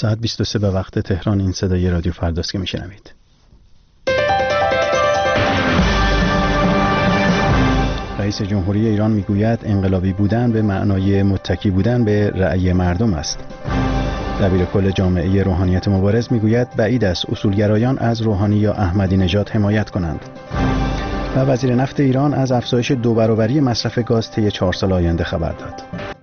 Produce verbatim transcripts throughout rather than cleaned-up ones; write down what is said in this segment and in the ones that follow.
ساعت بیست و سه به وقت تهران. این صدای رادیو فرداست که میشنوید. رئیس جمهوری ایران میگوید انقلابی بودن به معنای متکی بودن به رأی مردم است. دبیر کل جامعه روحانیت مبارز میگوید بعید است اصولگرایان از روحانی یا احمدی نژاد حمایت کنند. و وزیر نفت ایران از افزایش دو برابری مصرف گاز طی چهار سال آینده خبر داد.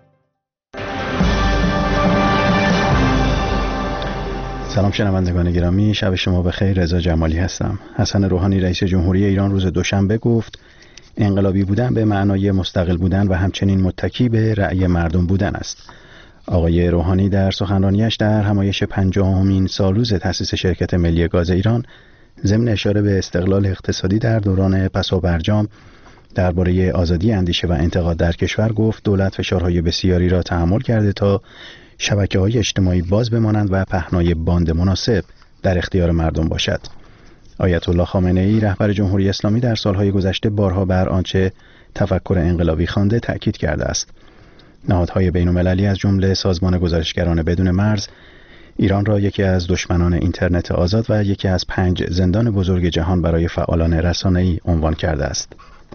سلام شنوندگان گرامی، شب شما بخیر. رضا جمالی هستم. حسن روحانی رئیس جمهوری ایران روز دوشنبه گفت انقلابی بودن به معنای مستقل بودن و همچنین متکی به رأی مردم بودن است. آقای روحانی در سخنرانیش در همایش پنجاهمین سالروز تأسیس شرکت ملی گاز ایران ضمن اشاره به استقلال اقتصادی در دوران پسابرجام درباره آزادی اندیشه و انتقاد در کشور گفت دولت فشارهای بسیاری را تحمل کرده تا شبکه‌های اجتماعی باز بمانند و پهنای باند مناسب در اختیار مردم باشد. آیت الله خامنه‌ای رهبر جمهوری اسلامی در سالهای گذشته بارها بر آنچه تفکر انقلابی خوانده تأکید کرده است. نهادهای بین‌المللی از جمله سازمان گزارشگران بدون مرز ایران را یکی از دشمنان اینترنت آزاد و یکی از پنج زندان بزرگ جهان برای فعالان رسانه‌ای عنوان کرده است.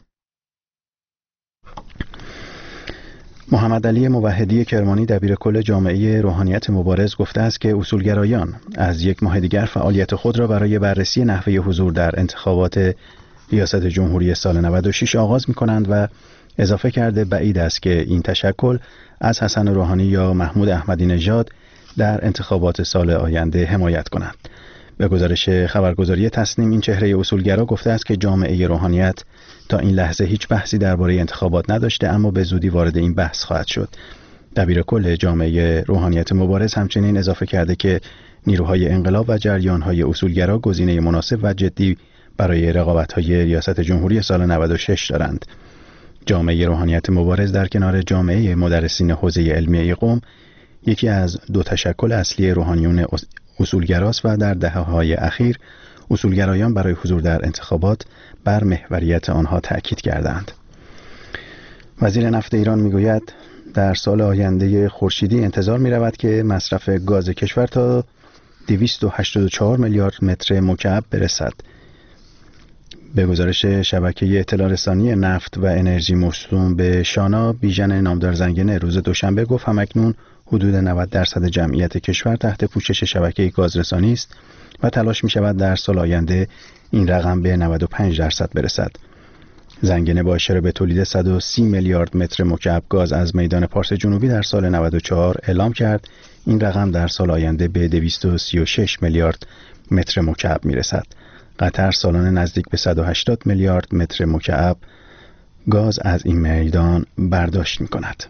محمد علی موحدی کرمانی دبیر کل جامعه روحانیت مبارز گفته است که اصولگرایان از یک ماه دیگر فعالیت خود را برای بررسی نحوه حضور در انتخابات ریاست جمهوری سال نود و شش آغاز می‌کنند و اضافه کرده بعید است که این تشکل از حسن روحانی یا محمود احمدی نژاد در انتخابات سال آینده حمایت کنند. به گزارش خبرگزاری تسنیم این چهره اصولگرا گفته است که جامعه روحانیت تا این لحظه هیچ بحثی درباره انتخابات نداشته، اما به زودی وارد این بحث خواهد شد. دبیر کل جامعه روحانیت مبارز همچنین اضافه کرده که نیروهای انقلاب و جریان‌های اصولگرا گزینه مناسب و جدی برای رقابت‌های ریاست جمهوری سال نود و شش دارند. جامعه روحانیت مبارز در کنار جامعه مدرسین حوزه علمیه قم یکی از دو تشکل اصلی روحانیون اصولگراست و در دهه‌های اخیر اصولگرایان برای حضور در انتخابات بر محوریت آنها تأکید کردند. وزیر نفت ایران میگوید در سال آینده خورشیدی انتظار می رود که مصرف گاز کشور تا دویست و هشتاد و چهار میلیارد متر مکعب برسد. به گزارش شبکه اطلاع رسانی نفت و انرژی موسوم به شانا، بیژن نامدار زنگنه روز دوشنبه گفت همکنون حدود نود درصد جمعیت کشور تحت پوشش شبکه گازرسانی است و تلاش می شود در سال آینده این رقم به نود و پنج درصد برسد. زنگنه با اشاره به تولید صد و سی میلیارد متر مکعب گاز از میدان پارس جنوبی در سال نود و چهار اعلام کرد این رقم در سال آینده به دویست و سی و شش میلیارد متر مکعب می رسد. قطر سالانه نزدیک به صد و هشتاد میلیارد متر مکعب گاز از این میدان برداشت می کند.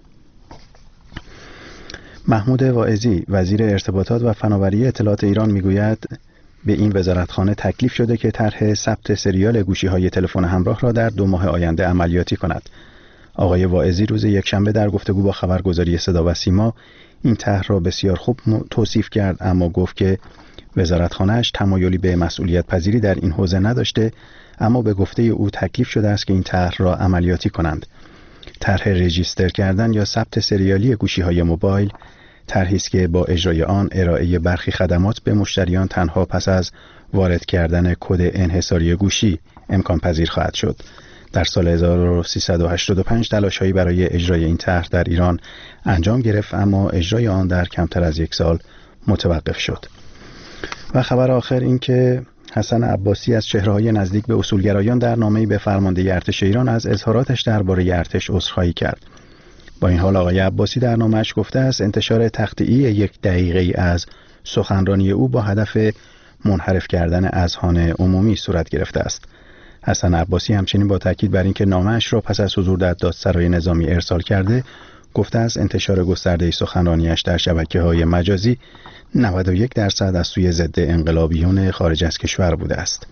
محمود واعظی وزیر ارتباطات و فناوری اطلاعات ایران میگوید به این وزارتخانه تکلیف شده که طرح ثبت سریال گوشی‌های تلفن همراه را در دو ماه آینده عملیاتی کند. آقای واعظی روز یکشنبه در گفتگو با خبرگزاری صدا و سیما این طرح را بسیار خوب توصیف کرد، اما گفت که وزارتخانه‌اش تمایلی به مسئولیت پذیری در این حوزه نداشته، اما به گفته او تکلیف شده است که این طرح را عملیاتی کنند. طرح رجیستر کردن یا ثبت سریالی گوشی‌های موبایل طرحی است که با اجرای آن ارائه برخی خدمات به مشتریان تنها پس از وارد کردن کد انحصاری گوشی امکان پذیر خواهد شد. در سال هزار و سیصد و هشتاد و پنج تلاش‌هایی برای اجرای این طرح در ایران انجام گرفت، اما اجرای آن در کمتر از یک سال متوقف شد. و خبر آخر این که حسن عباسی از چهره‌های نزدیک به اصولگرایان در نامه‌ای به فرمانده ارتش ایران از اظهاراتش درباره ارتش عذرخواهی کرد. با این حال آقای عباسی در نامه‌اش گفته است انتشار تقطیعی یک دقیقه‌ای از سخنرانی او با هدف منحرف کردن اذهان عمومی صورت گرفته است. حسن عباسی همچنین با تاکید بر اینکه نامه‌اش را پس از حضور در دادسرای نظامی ارسال کرده، گفته است انتشار گسترده سخنرانیش در شبکه‌های مجازی نود و یک درصد از سوی ضد انقلابیون خارج از کشور بوده است.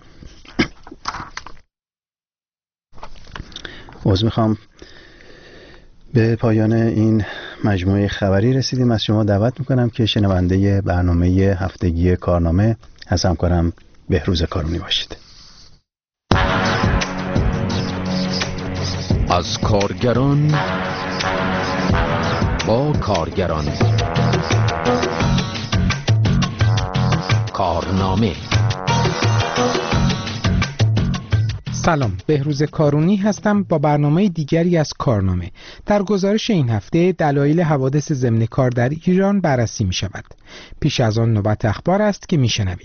عذر میخوام. به پایان این مجموعه خبری رسیدیم. از شما دعوت میکنم که شنونده برنامه هفتگی کارنامه از همکارم بهروز کارونی باشید. از کارگران با کارگران کارنامه. سلام، بهروز کارونی هستم با برنامه دیگری از کارنامه. در گزارش این هفته دلایل حوادث ضمن کار در ایران بررسی می شود. پیش از آن نوبت اخبار است که می شنوید.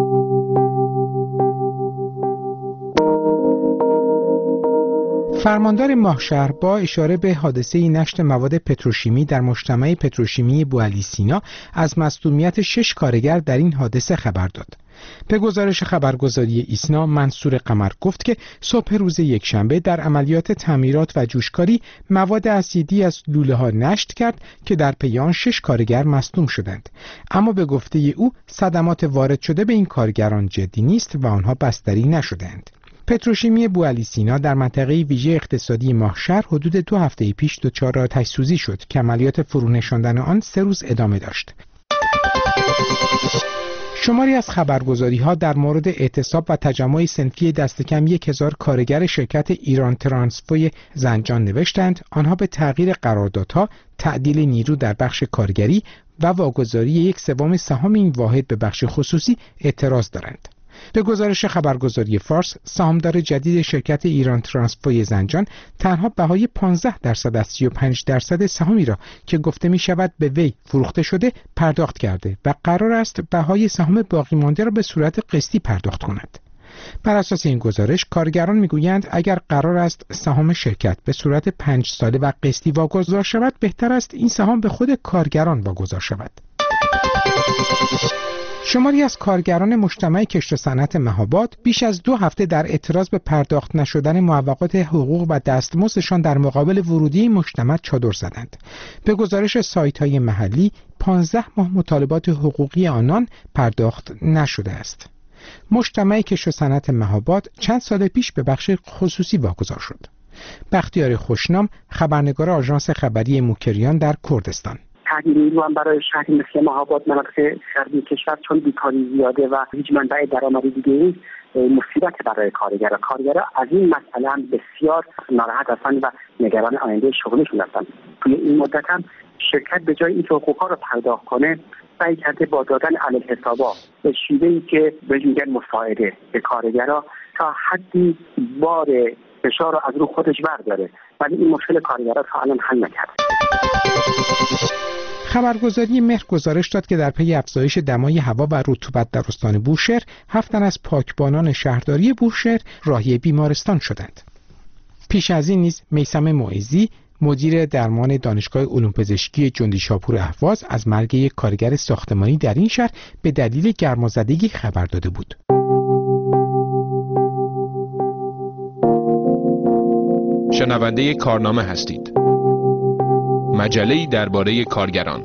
فرماندار ماهشهر با اشاره به حادثه نشت مواد پتروشیمی در مجتمع پتروشیمی بوعلی سینا از مصدومیت شش کارگر در این حادثه خبر داد. به گزارش خبرگزاری ایسنا، منصور قمر گفت که صبح روز یکشنبه در عملیات تعمیرات و جوشکاری مواد اسیدی از لوله ها نشت کرد که در پی آن شش کارگر مصدوم شدند، اما به گفته او صدمات وارد شده به این کارگران جدی نیست و آنها بستری نشدند. پتروشیمی بوعلی سینا در منطقه ویژه اقتصادی ماهشهر حدود دو هفته پیش دچار آتش سوزی شد که عملیات فرونشاندن آن سه روز ادامه داشت. شماری از خبرگزاری‌ها در مورد اعتصاب و تجمع صنفی دست کم یک هزار کارگر شرکت ایران ترانسفوی زنجان نوشتند آنها به تغییر قراردادها، تعدیل نیرو در بخش کارگری و واگذاری یک سوم سهام این واحد به بخش خصوصی اعتراض دارند. به گزارش خبرگزاری فارس، سهامدار جدید شرکت ایران ترانسفوی زنجان تنها بهای پانزده درصد از سی و پنج درصد سهامی را که گفته می شود به وی فروخته شده پرداخت کرده و قرار است بهای سهام باقی مانده را به صورت قسطی پرداخت کند. بر اساس این گزارش، کارگران میگویند اگر قرار است سهام شرکت به صورت پنج ساله و قسطی واگذار شود، بهتر است این سهام به خود کارگران واگذار شود. شماری از کارگران مجتمع کشت و صنعت مهاباد بیش از دو هفته در اعتراض به پرداخت نشدن موقعات حقوق و دستمزدشان در مقابل ورودی مجتمع چادر زدند. به گزارش سایت‌های محلی، پانزده ماه مطالبات حقوقی آنان پرداخت نشده است. مجتمع کشت و صنعت مهاباد چند سال پیش به بخش خصوصی واگذار شد. بختیار خوشنام، خبرنگار آژانس خبری موکریان در کردستان: تعدیل نیرو هم برای شهری مثل مهاباد، مناطق غربی کشور، چون بیکاری زیاده و هیچ منبع درآمدی دیگه نیست، مصیبت برای کارگرها. کارگرها از این مسئله هم بسیار ناراحت هستند و نگران آینده شغلشون هستند. توی این مدت هم شرکت به جای اینکه حقوقها رو پرداخت کنه، سعی کرده با دادن علیه حسابا به شیوهی که بهش میگن مساعده به کارگرها تا حدی بار فشار رو از رو خودش برداره، ولی این مشکل کارگرها تا الان حل نکرده. خبرگزاری مهر گزارش داد که در پی افزایش دمای هوا و رطوبت در استان بوشهر، هفت تن از پاکبانان شهرداری بوشهر راهی بیمارستان شدند. پیش از این نیز میثم معیزی، مدیر درمان دانشگاه علوم پزشکی جندیشاپور اهواز، از مرگ یک کارگر ساختمانی در این شهر به دلیل گرمازدگی خبر داده بود. شنونده کارنامه هستید. مجله‌ای درباره کارگران.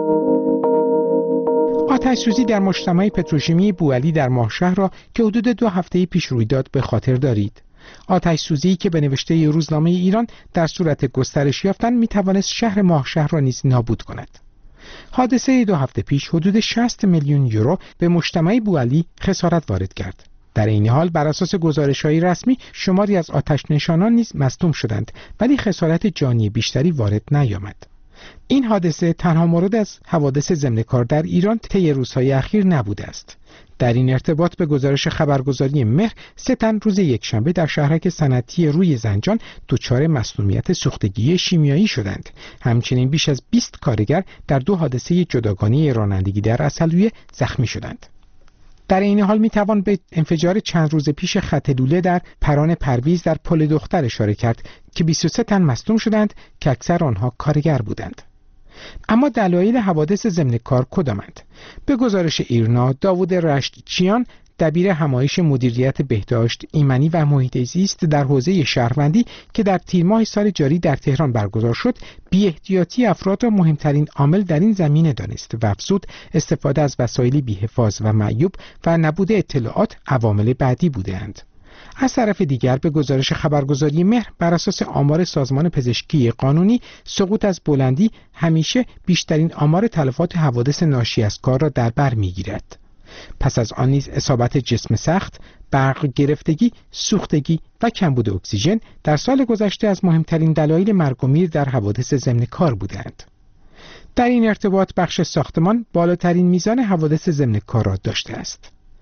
آتش سوزی در مجتمع پتروشیمی بوعلی در ماهشهر را که حدود دو هفته پیش روی داد به خاطر دارید. آتش سوزی که به نوشته روزنامه ایران در صورت گسترش یافتن می توانست شهر ماهشهر را نیز نابود کند. حادثه دو هفته پیش حدود شصت میلیون یورو به مجتمع بوعلی خسارت وارد کرد. در این حال بر اساس گزارش‌های رسمی شماری از آتش نشانان نیز مصدوم شدند، ولی خسارت جانی بیشتری وارد نیامد. این حادثه تنها مورد از حوادث ضمن کار در ایران طی روزهای اخیر نبوده است. در این ارتباط به گزارش خبرگزاری مهر، سه تن روز یکشنبه در شهرک صنعتی روی زنجان دچار مسمومیت سوختگی شیمیایی شدند. همچنین بیش از بیست کارگر در دو حادثه جداگانه رانندگی در عسلویه زخمی شدند. در این حال می توان به انفجار چند روز پیش خط لوله در پران پرویز در پل دختر اشاره کرد که بیست و سه تن مصدوم شدند که اکثر آنها کارگر بودند. اما دلایل حوادث ضمن کار کدامند؟ به گزارش ایرنا، داوود رشتچیان، دبیر همایش مدیریت بهداشت ایمنی و محیط زیست در حوزه شهروندی که در تیر ماه سال جاری در تهران برگزار شد، بی احتیاطی افراد را مهمترین عامل در این زمینه دانست و افزود استفاده از وسایل بی‌حفاظ و معیوب و نبود اطلاعات عوامل بعدی بودند. از طرف دیگر به گزارش خبرگزاری مهر، بر اساس آمار سازمان پزشکی قانونی، سقوط از بلندی همیشه بیشترین آمار تلفات حوادث ناشی از کار را در بر می‌گیرد. پس از آن نیز اصابت جسم سخت، برق گرفتگی، سوختگی و کمبود اکسیژن در سال گذشته از مهمترین دلایل مرگ و میر در حوادث ضمن کار بودند. در این ارتباط بخش ساختمان بالاترین میزان حوادث ضمن کار را داشته است.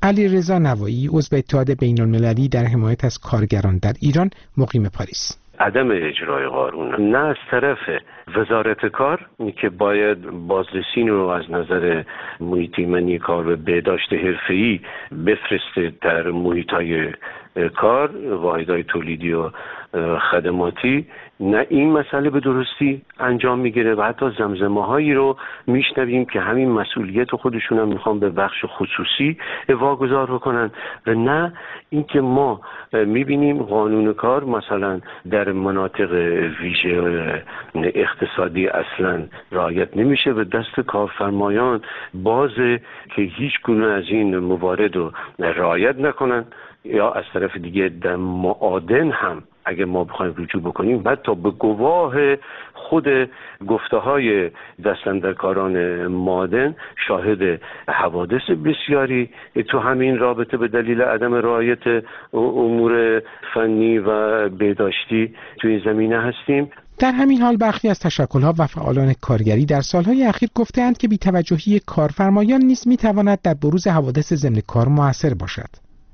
علیرضا نوایی، عضو اتحاد بین‌المللی در حمایت از کارگران در ایران، مقیم پاریس: عدم اجرای قانون نه از طرف وزارت کار که باید بازرسی رو از نظر محیط ایمنی کار و بهداشت حرفه‌ای بفرسته در محیط‌های کار، واحدهای تولیدی و خدماتی، نه این مسئله به درستی انجام میگیره و حتی زمزمه هایی رو میشنویم که همین مسئولیت خودشون هم میخوان به بخش خصوصی واگذار بکنن و نه اینکه ما میبینیم قانون کار مثلا در مناطق ویژه اقتصادی اصلا رعایت نمیشه و دست کارفرمایان بازه که هیچ گونه از این موارد رو رعایت نکنن، یا از طرف دیگه در معادن هم اگه ما بخوایم رجوع بکنیم حتی به گواه خود گفته های دستاندرکاران معادن شاهد حوادث بسیاری تو همین رابطه به دلیل عدم رعایت امور فنی و بهداشتی تو این زمینه هستیم. در همین حال برخی از تشکل‌ها و فعالان کارگری در سالهای اخیر گفته‌اند که بی‌توجهی کارفرمایان نیز می‌تواند در بروز حوادث ضمن کار مؤثر باشد.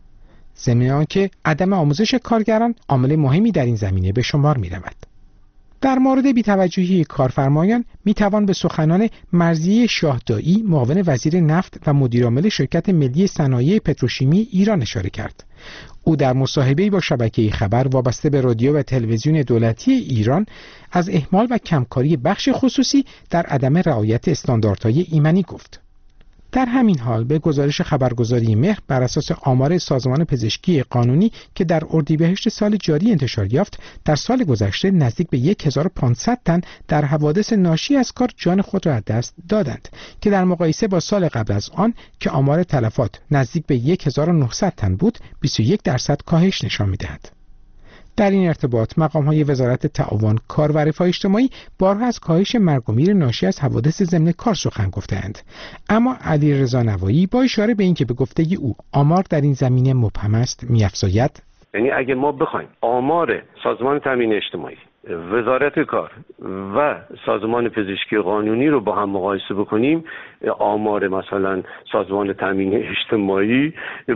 ضمن آنکه عدم آموزش کارگران عامل مهمی در این زمینه به شمار می‌رود. در مورد بی‌توجهی کارفرمایان می‌توان به سخنان مرضیه شاهدایی، معاون وزیر نفت و مدیرعامل شرکت ملی صنایع پتروشیمی ایران اشاره کرد. او در مصاحبه‌ای با شبکه خبر وابسته به رادیو و تلویزیون دولتی ایران از اهمال و کمکاری بخش خصوصی در عدم رعایت استانداردهای ایمنی گفت. در همین حال به گزارش خبرگزاری مهر بر اساس آمار سازمان پزشکی قانونی که در اردیبهشت سال جاری انتشار یافت، در سال گذشته نزدیک به هزار و پانصد تن در حوادث ناشی از کار جان خود را از دست دادند که در مقایسه با سال قبل از آن که آمار تلفات نزدیک به هزار و نهصد تن بود، بیست و یک درصد کاهش نشان می‌دهد. در این ارتباط مقام‌های وزارت تعاون، کار و رفاه اجتماعی بارها از کاهش مرگ و میر ناشی از حوادث ضمن کار سخن گفته‌اند، اما علیرضا نوایی با اشاره به اینکه به گفته او آمار در این زمینه مبهم است می‌افزاید: یعنی اگه ما بخوایم آمار سازمان تامین اجتماعی، وزارت کار و سازمان پزشکی قانونی رو با هم مقایسه بکنیم، آمار مثلا سازمان تامین اجتماعی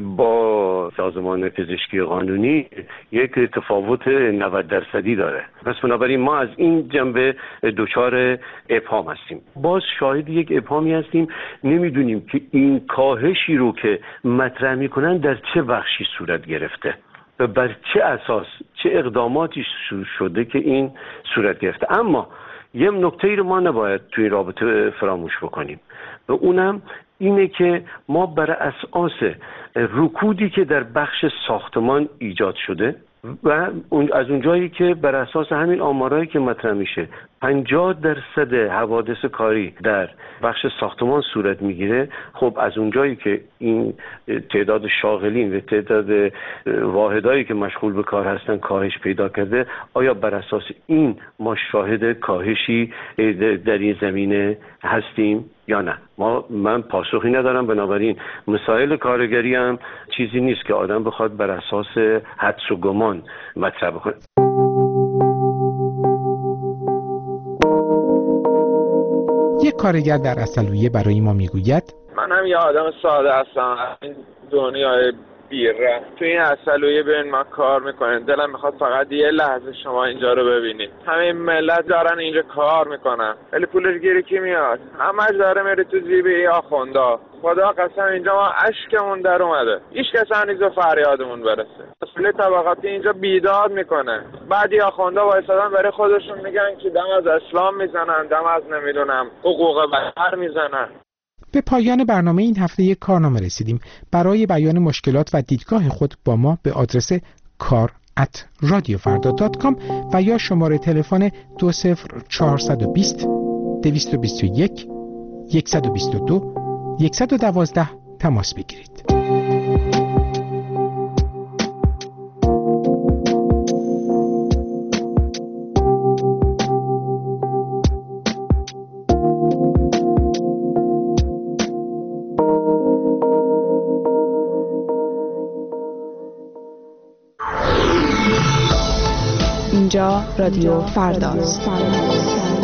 با سازمان پزشکی قانونی یک تفاوت نود درصدی داره. پس بنابراین ما از این جنبه دچار ابهام هستیم. باز شاهد یک ابهامی هستیم، نمیدونیم که این کاهشی رو که مطرح میکنن در چه بخشی صورت گرفته و بر چه اساس، چه اقداماتی شده که این صورت گرفته. اما یه نکته‌ای رو ما نباید توی رابطه فراموش بکنیم و اونم اینه که ما بر اساس رکودی که در بخش ساختمان ایجاد شده و از اونجایی که بر اساس همین آمارایی که مطرح میشه پنجاه درصد حوادث کاری در بخش ساختمان صورت میگیره، خب از اونجایی که این تعداد شاغلین و تعداد واحدایی که مشغول به کار هستن کاهش پیدا کرده، آیا بر اساس این ما شاهد کاهشی در این زمینه هستیم یا نه؟ ما من پاسخی ندارم. بنابراین مسائل کارگری هم چیزی نیست که آدم بخواد بر اساس حدس و گمان مطرح بکنه. یک کارگر در عسلویه برای ما میگوید: منم یه آدم ساده هستم، این دنیای بیره تو این عسلویه ببین ما کار میکنیم، دلم میخواد فقط یه لحظه شما اینجا رو ببینید. همه ملت دارن اینجا کار میکنن ولی پولش گیری کی میاد؟ همش داره میره تو جیب آخوندا. خدا قسم اینجا ما اشکمون در اومده، هیچ کس هنوز فریادمون برسه. مسئله طبقاتی اینجا بیداد میکنه، بعد یا آخوندا وایسادن برای خودشون میگن که دم از اسلام میزنن، دم از نمیدونم حقوق بشر میزنن. به پایان برنامه این هفته یک کارنامه رسیدیم. برای بیان مشکلات و دیدگاه خود با ما به آدرس کار ات رادیو فردا دات کام و یا شماره تلفن دو صفر چهار دو صفر دویست و بیست و یک صد و بیست و دو صد و دوازده تماس بگیرید. اینجا رادیو فرداست.